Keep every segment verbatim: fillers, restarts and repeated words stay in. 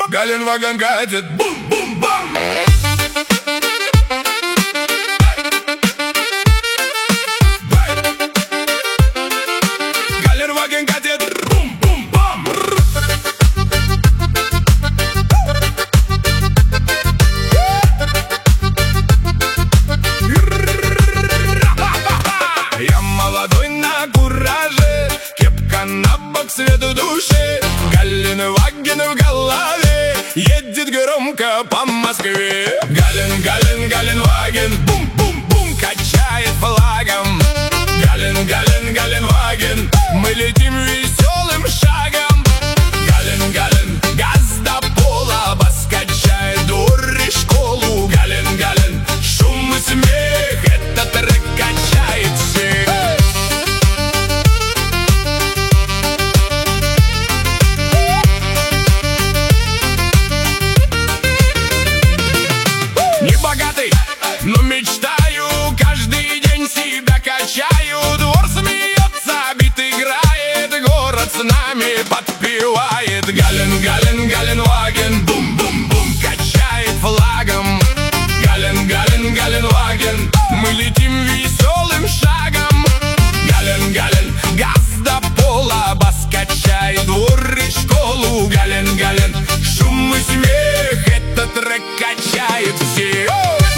Галенваген катит, бум-бум-бам. Галенваген катит, бум-бум-бам. Я молодой на кураже, кепка на бок, свету души. Галенваген в голове, едет громко по Москве. Гален, Гален, Галенваген, бум-бум-бум, качает флагом. Гален, Гален, Галенваген, мы летим веселым шагом. Гален, Гален, газ до пола, бас качает двор и школу. Гален, Гален, шум и смех, этот трек качает всех. Не богатый, но мечтаю, каждый день себя качаю. Двор смеется, бит играет, город с нами подпевает. Гален, Гален, Галенваген, бум-бум-бум, качает флагом. Гален, Гален, Галенваген, мы летим веселым шагом. Гален, Гален, газ до пола, бас качает двор и школу. Гален, Гален, шум и смех, этот трек качает всех.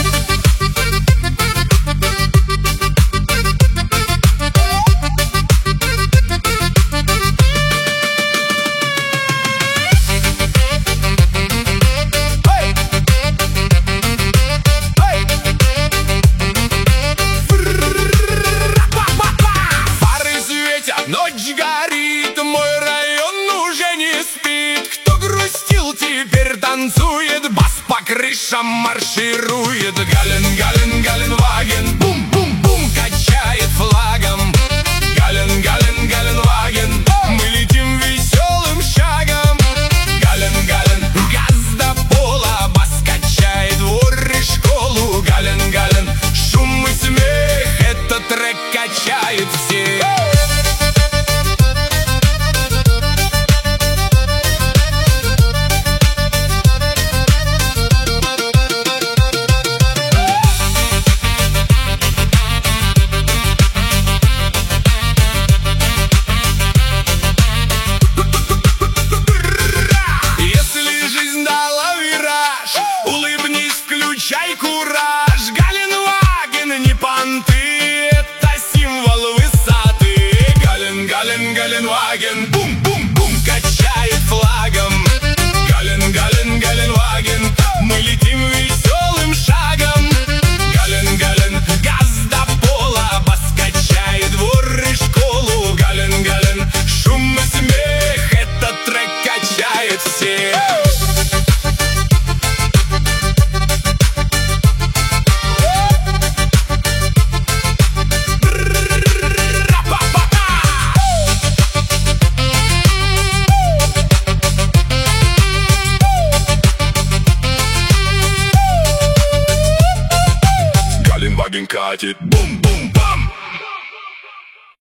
Ночь горит, мой район уже не спит. Кто грустил, теперь танцует, бас по крышам марширует. Гален, Гален, Галенваген, бум-бум-бум, качает флагом. Гален, Гален, Галенваген, мы летим веселым шагом. Гален, Гален, газ до пола, бас качает двор и школу. Гален, Гален, шум и смех, этот трек качает всех. Улыбнись, включай кураж. Галенваген не понты, это символ высоты. Гален, Гален, Галенваген, бум-бум-бум, качает флагом. Гален, Гален, Галенваген, мы летим веселым шагом. Гален, Гален, газ до пола, бас качает двор и школу. Гален, Гален, шум и смех, этот трек качает всех. Галенваген катит, бум-бум.